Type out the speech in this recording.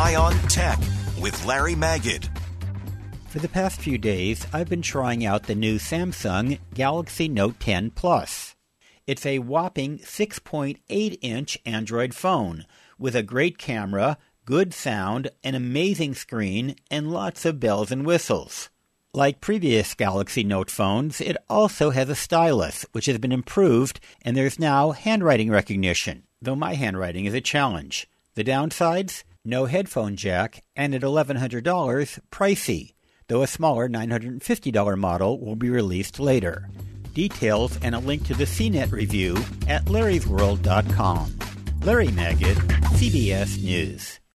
Eye on Tech with Larry Magid. For the past few days, I've been trying out the new Samsung Galaxy Note 10 Plus. It's a whopping 6.8-inch Android phone with a great camera, good sound, an amazing screen, and lots of bells and whistles. Like previous Galaxy Note phones, it also has a stylus, which has been improved, and there's now handwriting recognition, though my handwriting is a challenge. The downsides? No headphone jack, and at $1,100, pricey, though a smaller $950 model will be released later. Details and a link to the CNET review at larrysworld.com. Larry Magid, CBS News.